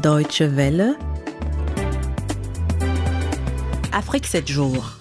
Deutsche Welle. Afrique 7 jours.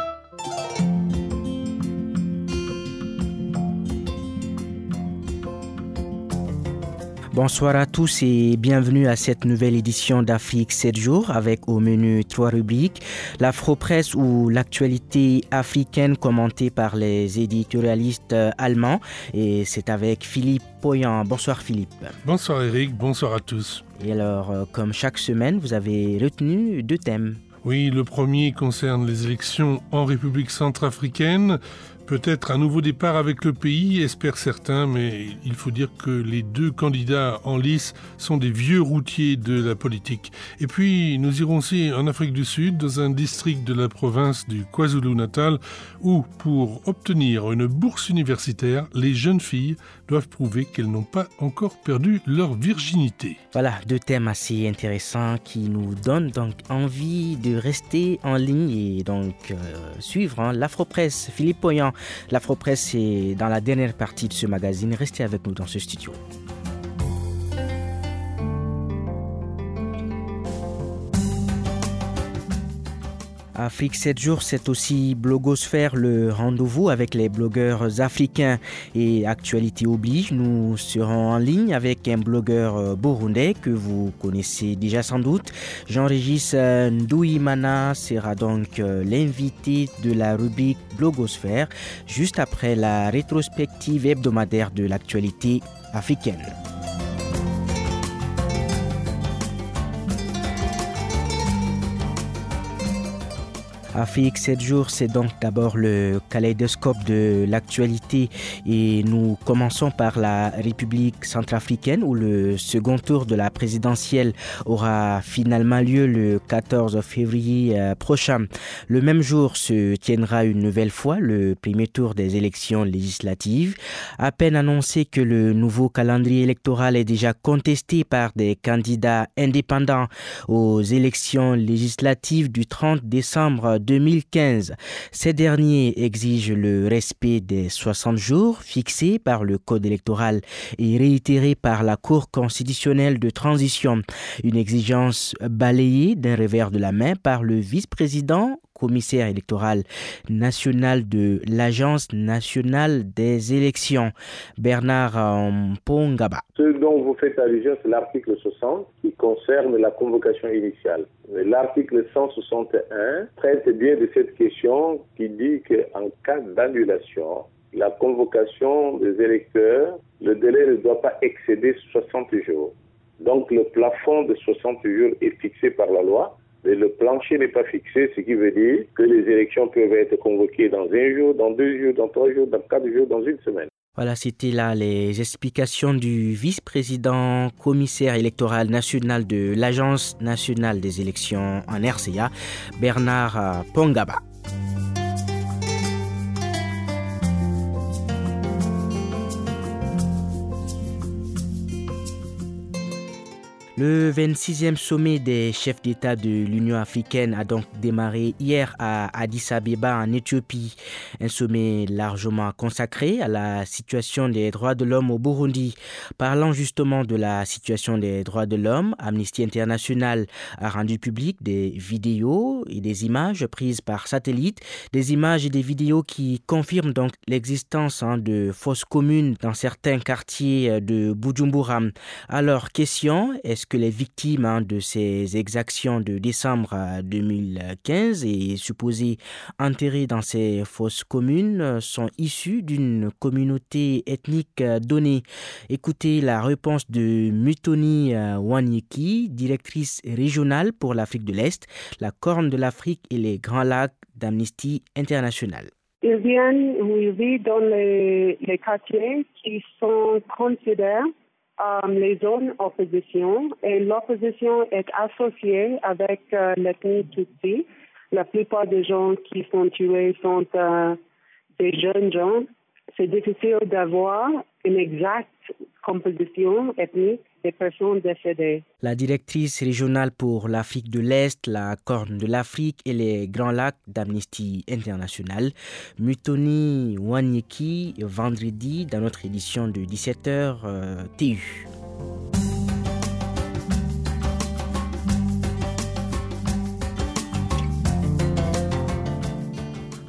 Bonsoir à tous et bienvenue à cette nouvelle édition d'Afrique 7 jours avec au menu 3 rubriques. L'Afro-Presse ou l'actualité africaine commentée par les éditorialistes allemands. Et c'est avec Philippe Poyan. Bonsoir Philippe. Bonsoir Eric, bonsoir à tous. Et alors, comme chaque semaine, vous avez retenu 2 thèmes. Oui, le premier concerne les élections en République centrafricaine. Peut-être un nouveau départ avec le pays, espèrent certains, mais il faut dire que les 2 candidats en lice sont des vieux routiers de la politique. Et puis, nous irons aussi en Afrique du Sud, dans un district de la province du KwaZulu-Natal, où, pour obtenir une bourse universitaire, les jeunes filles doivent prouver qu'elles n'ont pas encore perdu leur virginité. Voilà, 2 thèmes assez intéressants qui nous donnent donc envie de rester en ligne et donc suivre l'Afro-Presse. Philippe Poyan. L'Afro-Presse est dans la dernière partie de ce magazine. Restez avec nous dans ce studio. Afrique 7 jours, c'est aussi Blogosphère, le rendez-vous avec les blogueurs africains et actualité oblige. Nous serons en ligne avec un blogueur burundais que vous connaissez déjà sans doute. Jean-Régis Ndouimana sera donc l'invité de la rubrique Blogosphère juste après la rétrospective hebdomadaire de l'actualité africaine. Afrique 7 jours, c'est donc d'abord le kaléidoscope de l'actualité et nous commençons par la République centrafricaine où le second tour de la présidentielle aura finalement lieu le 14 février prochain. Le même jour se tiendra une nouvelle fois le premier tour des élections législatives. À peine annoncé que le nouveau calendrier électoral est déjà contesté par des candidats indépendants aux élections législatives du 30 décembre 2015. Ces derniers exigent le respect des 60 jours fixés par le code électoral et réitérés par la Cour constitutionnelle de transition. Une exigence balayée d'un revers de la main par le vice-président commissaire électoral national de l'Agence nationale des élections, Bernard Mpongaba. Ce dont vous faites allusion, c'est l'article 60 qui concerne la convocation initiale. Mais l'article 161 traite bien de cette question qui dit qu'en cas d'annulation, la convocation des électeurs, le délai ne doit pas excéder 60 jours. Donc le plafond de 60 jours est fixé par la loi. Mais le plancher n'est pas fixé, ce qui veut dire que les élections peuvent être convoquées dans 1 jour, dans 2 jours, dans 3 jours, dans 4 jours, dans 1 semaine. Voilà, c'était là les explications du vice-président commissaire électoral national de l'Agence nationale des élections en RCA, Bernard Mpongaba. Le 26e sommet des chefs d'État de l'Union africaine a donc démarré hier à Addis Abeba en Éthiopie. Un sommet largement consacré à la situation des droits de l'homme au Burundi. Parlant justement de la situation des droits de l'homme, Amnesty International a rendu public des vidéos et des images prises par satellite, des images et des vidéos qui confirment donc l'existence de fosses communes dans certains quartiers de Bujumbura. Alors, question, est-ce que les victimes de ces exactions de décembre 2015 et supposées enterrées dans ces fosses communes sont issues d'une communauté ethnique donnée? Écoutez la réponse de Mutoni Wanyeki, directrice régionale pour l'Afrique de l'Est, la Corne de l'Afrique et les Grands Lacs d'Amnesty International. Ils viennent vivre dans les quartiers qui sont considérés les zones opposition et l'opposition est associée avec l'ethnie Tutsi. La plupart des gens qui sont tués sont des jeunes gens. C'est difficile d'avoir une exacte composition ethnique des personnes décédées. La directrice régionale pour l'Afrique de l'Est, la Corne de l'Afrique et les Grands Lacs d'Amnesty International, Mutoni Wanyeki, vendredi dans notre édition de 17h TU.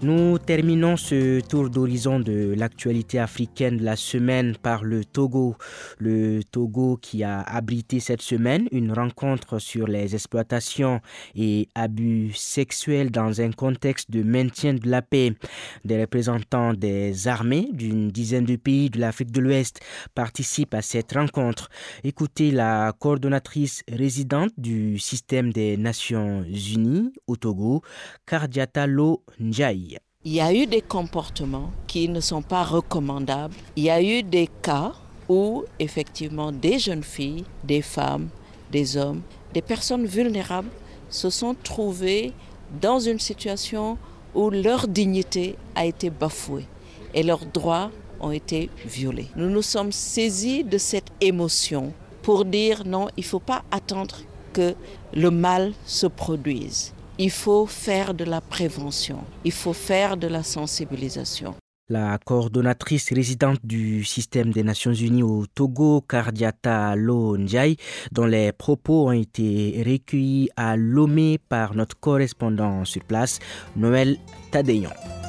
Nous terminons ce tour d'horizon de l'actualité africaine de la semaine par le Togo. Le Togo qui a abrité cette semaine une rencontre sur les exploitations et abus sexuels dans un contexte de maintien de la paix. Des représentants des armées d'une dizaine de pays de l'Afrique de l'Ouest participent à cette rencontre. Écoutez la coordonnatrice résidente du système des Nations Unies au Togo, Kardiata Lo Ndiaye. Il y a eu des comportements qui ne sont pas recommandables. Il y a eu des cas où, effectivement, des jeunes filles, des femmes, des hommes, des personnes vulnérables se sont trouvées dans une situation où leur dignité a été bafouée et leurs droits ont été violés. Nous nous sommes saisis de cette émotion pour dire non, il ne faut pas attendre que le mal se produise. Il faut faire de la prévention, il faut faire de la sensibilisation. La coordonnatrice résidente du système des Nations Unies au Togo, Kardiata Lo Ndiaye, dont les propos ont été recueillis à Lomé par notre correspondant sur place, Noël Tadéon.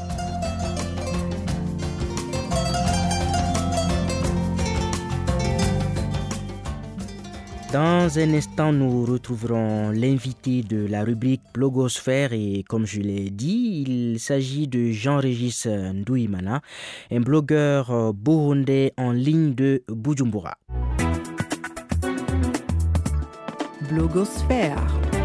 Dans un instant, nous retrouverons l'invité de la rubrique Blogosphère et comme je l'ai dit, il s'agit de Jean-Régis Ndouimana, un blogueur burundais en ligne de Bujumbura. Blogosphère.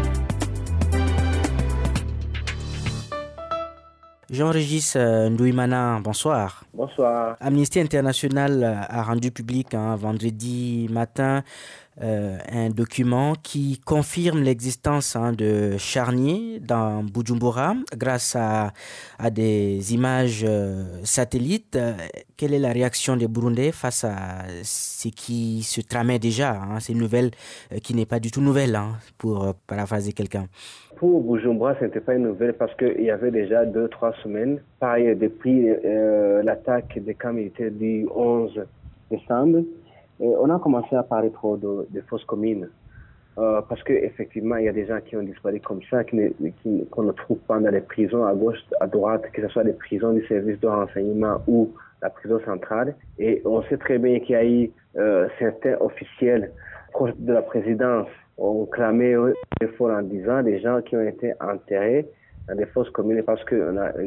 Jean-Régis Ndouimana, bonsoir. Bonsoir. Amnesty International a rendu public vendredi matin un document qui confirme l'existence de charniers dans Bujumbura grâce à des images satellites. Quelle est la réaction des Burundais face à ce qui se tramait déjà? C'est une nouvelle qui n'est pas du tout nouvelle, pour paraphraser quelqu'un. Pour Bujumbura, ce n'était pas une nouvelle parce qu'il y avait déjà 2-3 semaines, pareil, depuis l'attaque des camps militaires du 11 décembre, on a commencé à parler trop de fausses communes. Parce qu'effectivement, il y a des gens qui ont disparu comme ça, qu'on ne trouve pas dans les prisons à gauche, à droite, que ce soit les prisons du service de renseignement ou la prison centrale. Et on sait très bien qu'il y a eu certains officiels proches de la présidence ont clamé fort en disant des gens qui ont été enterrés dans des fosses communes parce que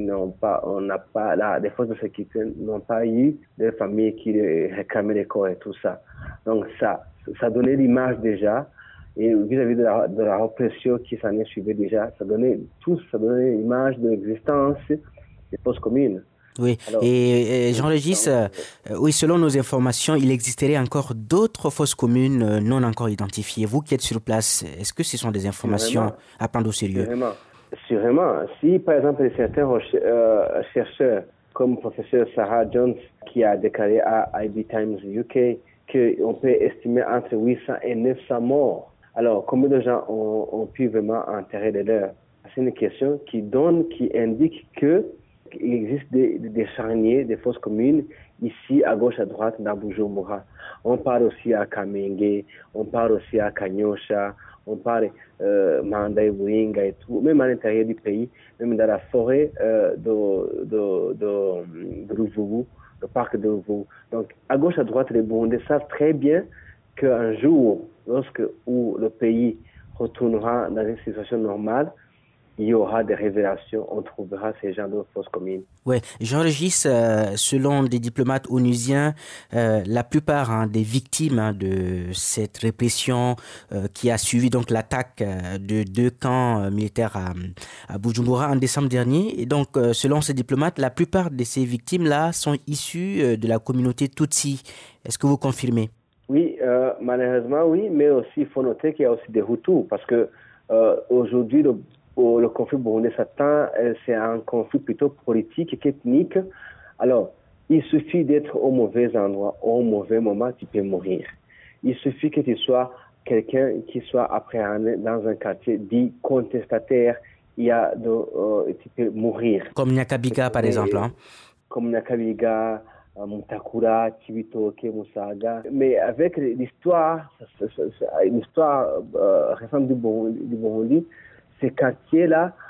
les forces de sécurité n'ont pas eu des familles qui réclamaient les corps et tout ça. Donc ça donnait l'image déjà, et vis-à-vis de la répression qui s'en est suivie déjà, ça donnait l'image de l'existence des fosses communes. Oui, alors, et Jean-Régis, oui, selon nos informations, il existerait encore d'autres fosses communes non encore identifiées. Vous qui êtes sur place, est-ce que ce sont des informations à prendre au sérieux? Sûrement. Si, par exemple, certains chercheurs, comme le professeur Sarah Jones, qui a déclaré à IB Times UK qu'on peut estimer entre 800 et 900 morts. Alors, combien de gens ont pu vraiment enterrer les leurs? C'est une question qui indique qu'il existe des charniers, des fosses communes, ici, à gauche, à droite, dans Bujumbura. On parle aussi à Kamenge, on parle aussi à Kanyosha, on parle Manda et Buringa et tout, même à l'intérieur du pays, même dans la forêt de Ruvubu, le parc de Ruvubu. Donc, à gauche, à droite, les Burundais savent très bien qu'un jour, où le pays retournera dans une situation normale, il y aura des révélations, on trouvera ces gens de fausses communes. Oui, Jean-Régis, selon des diplomates onusiens, la plupart des victimes de cette répression qui a suivi donc l'attaque de 2 camps militaires à Bujumbura en décembre dernier, et donc selon ces diplomates, la plupart de ces victimes-là sont issues de la communauté Tutsi. Est-ce que vous confirmez? Oui, malheureusement oui, mais aussi il faut noter qu'il y a aussi des Hutus, parce que aujourd'hui le conflit burundais c'est un conflit plutôt politique qu'ethnique. Alors, il suffit d'être au mauvais endroit, au mauvais moment, tu peux mourir. Il suffit que tu sois quelqu'un qui soit appréhendé dans un quartier dit contestataire, tu peux mourir. Comme Nyakabiga, par exemple. Comme Nyakabiga, Mutakura, Chibitoke, Musaga. Mais avec l'histoire récente du Burundi, ces quartiers-là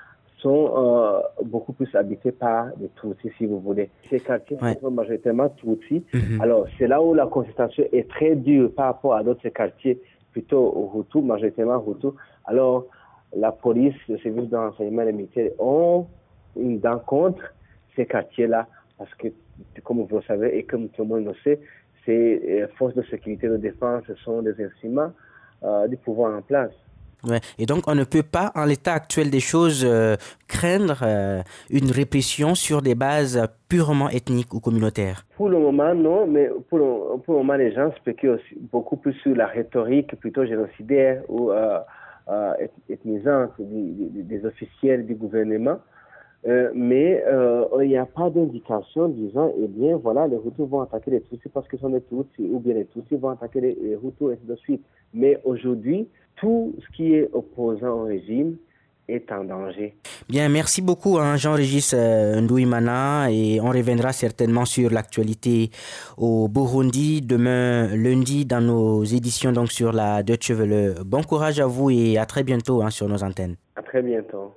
sont beaucoup plus habités par des Tutsis, si vous voulez. Ces quartiers sont majoritairement Tutsis. Alors, c'est là où la contestation est très dure par rapport à d'autres quartiers plutôt Hutus, majoritairement Hutus. Alors, la police, le service de renseignement et les militaires ont une dent contre ces quartiers-là parce que, comme vous le savez et comme tout le monde le sait, ces forces de sécurité et de défense sont des instruments du pouvoir en place. Ouais. Et donc, on ne peut pas, en l'état actuel des choses, craindre une répression sur des bases purement ethniques ou communautaires. Pour le moment, non, mais pour le moment, les gens spéculent aussi beaucoup plus sur la rhétorique plutôt génocidaire ou ethnisante des officiels du gouvernement. Mais il n'y a pas d'indication disant, eh bien, voilà, les Hutus vont attaquer les Tutsis parce qu'ils sont des Tutsis, ou bien les Tutsis vont attaquer les Hutus, et ainsi de suite. Mais aujourd'hui, tout ce qui est opposant au régime est en danger. Bien, merci beaucoup Jean-Régis Ndouimana, et on reviendra certainement sur l'actualité au Burundi demain lundi dans nos éditions donc sur la Deutsche Welle. Bon courage à vous et à très bientôt sur nos antennes. À très bientôt.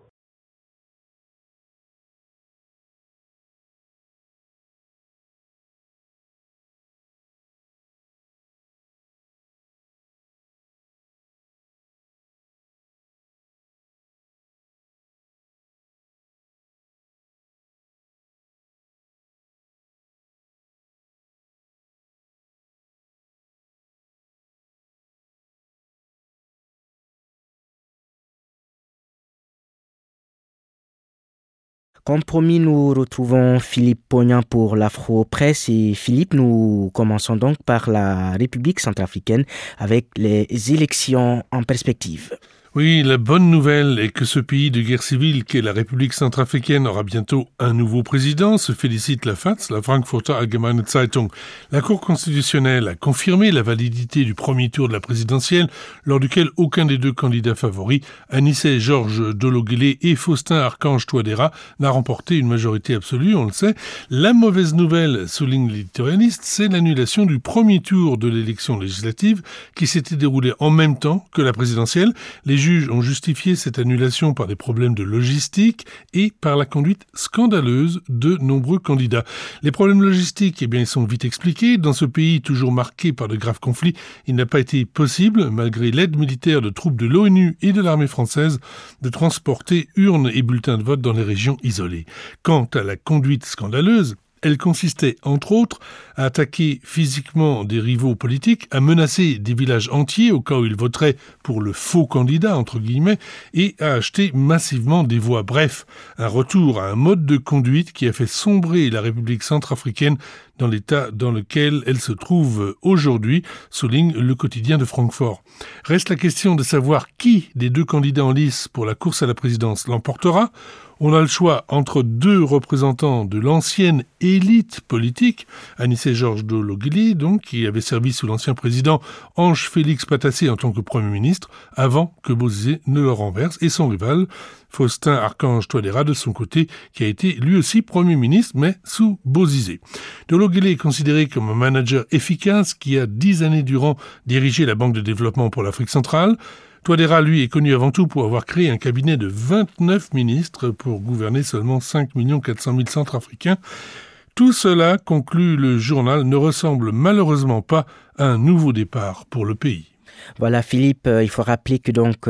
Comme promis, nous retrouvons Philippe Pognan pour l'Afro-Presse. Et Philippe, nous commençons donc par la République centrafricaine avec les élections en perspective. Oui, la bonne nouvelle est que ce pays de guerre civile qu'est la République centrafricaine aura bientôt un nouveau président, se félicite la FAZ, la Frankfurter Allgemeine Zeitung. La Cour constitutionnelle a confirmé la validité du premier tour de la présidentielle, lors duquel aucun des deux candidats favoris, Anissé Georges Dologuélé et Faustin Archange Touadéra, n'a remporté une majorité absolue, on le sait. La mauvaise nouvelle, souligne l'éditorialiste, c'est l'annulation du premier tour de l'élection législative qui s'était déroulée en même temps que la présidentielle. Les juges ont justifié cette annulation par des problèmes de logistique et par la conduite scandaleuse de nombreux candidats. Les problèmes logistiques, ils sont vite expliqués. Dans ce pays toujours marqué par de graves conflits, il n'a pas été possible, malgré l'aide militaire de troupes de l'ONU et de l'armée française, de transporter urnes et bulletins de vote dans les régions isolées. Quant à la conduite scandaleuse, elle consistait, entre autres, à attaquer physiquement des rivaux politiques, à menacer des villages entiers au cas où ils voteraient pour le faux candidat, entre guillemets, et à acheter massivement des voix. Bref, un retour à un mode de conduite qui a fait sombrer la République centrafricaine dans l'état dans lequel elle se trouve aujourd'hui, souligne le quotidien de Francfort. Reste la question de savoir qui des deux candidats en lice pour la course à la présidence l'emportera. On a le choix entre deux représentants de l'ancienne élite politique, Anissé Georges Dologuélé, donc, qui avait servi sous l'ancien président Ange-Félix Patassé en tant que Premier ministre, avant que Bozizé ne le renverse, et son rival, Faustin Archange Touadéra, de son côté, qui a été lui aussi Premier ministre, mais sous Bozizé. Dologuélé est considéré comme un manager efficace qui a 10 années durant dirigé la Banque de développement pour l'Afrique centrale. Touadéra, lui, est connu avant tout pour avoir créé un cabinet de 29 ministres pour gouverner seulement 5 400 000 Centrafricains. Tout cela, conclut le journal, ne ressemble malheureusement pas à un nouveau départ pour le pays. Voilà Philippe, il faut rappeler que donc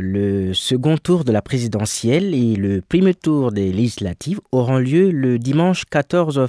le second tour de la présidentielle et le premier tour des législatives auront lieu le dimanche 14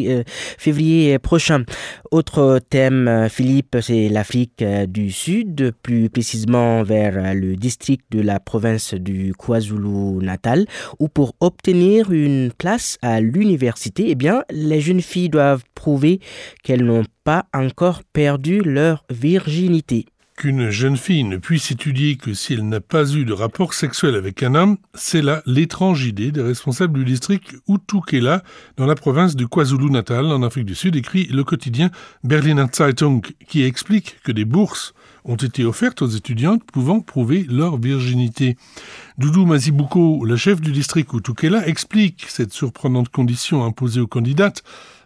février prochain. Autre thème, Philippe, c'est l'Afrique du Sud, plus précisément vers le district de la province du KwaZulu-Natal, où pour obtenir une place à l'université, eh bien, les jeunes filles doivent prouver qu'elles n'ont pas encore perdu leur virginité. Qu'une jeune fille ne puisse étudier que si elle n'a pas eu de rapport sexuel avec un homme, c'est là l'étrange idée des responsables du district Utukela dans la province du KwaZulu-Natal en Afrique du Sud, écrit le quotidien Berliner Zeitung, qui explique que des bourses ont été offertes aux étudiantes pouvant prouver leur virginité. Doudou Mazibuko, la chef du district Utukela, explique cette surprenante condition imposée aux candidates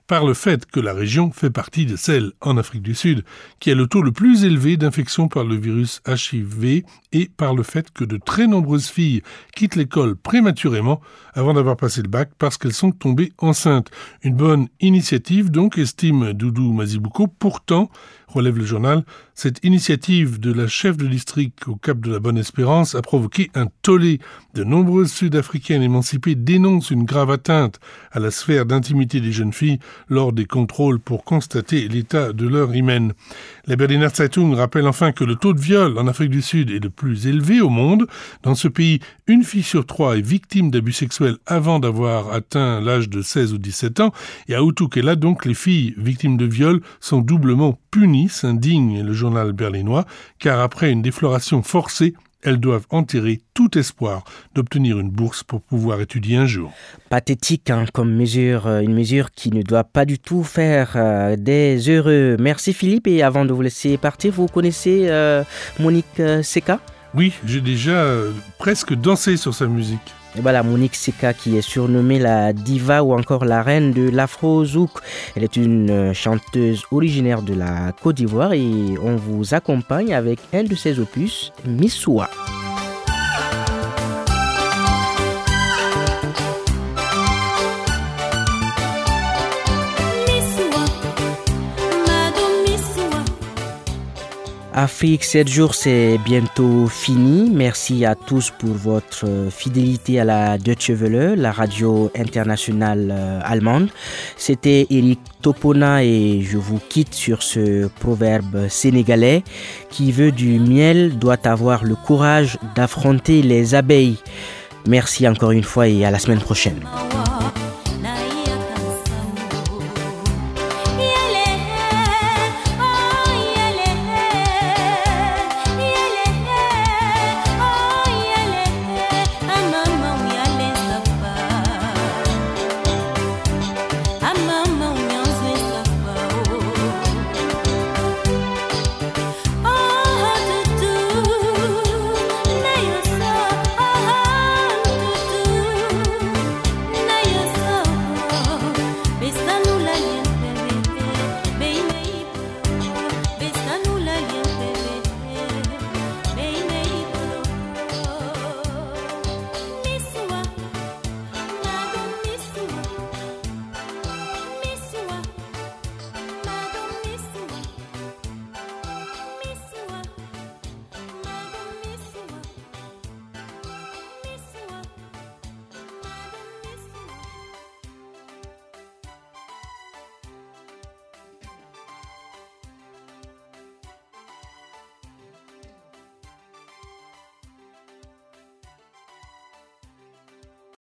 par le fait que la région fait partie de celle en Afrique du Sud qui a le taux le plus élevé d'infection par le virus HIV et par le fait que de très nombreuses filles quittent l'école prématurément avant d'avoir passé le bac parce qu'elles sont tombées enceintes. Une bonne initiative donc, estime Doudou Mazibuko. Pourtant, relève le journal, cette initiative de la chef de district au Cap de la Bonne-Espérance a provoqué un tollé. De nombreuses Sud-Africaines émancipées dénoncent une grave atteinte à la sphère d'intimité des jeunes filles lors des contrôles pour constater l'état de leur hymen. La Berliner Zeitung rappelle enfin que le taux de viol en Afrique du Sud est le plus élevé au monde. Dans ce pays, une fille sur 3 est victime d'abus sexuels avant d'avoir atteint l'âge de 16 ou 17 ans. Et à Outoukela, donc, les filles victimes de viol sont doublement punies, s'indigne le journal berlinois, car après une défloration forcée, elles doivent enterrer tout espoir d'obtenir une bourse pour pouvoir étudier un jour. Pathétique comme mesure, une mesure qui ne doit pas du tout faire des heureux. Merci Philippe, et avant de vous laisser partir, vous connaissez Monique Seka ? Oui, j'ai déjà presque dansé sur sa musique. Et voilà, Monique Seka, qui est surnommée la diva ou encore la reine de l'afro-zouk. Elle est une chanteuse originaire de la Côte d'Ivoire et on vous accompagne avec un de ses opus, Missoua. Afrique 7 jours, c'est bientôt fini. Merci à tous pour votre fidélité à la Deutsche Welle, la radio internationale allemande. C'était Eric Topona et je vous quitte sur ce proverbe sénégalais qui veut du miel doit avoir le courage d'affronter les abeilles. Merci encore une fois et à la semaine prochaine.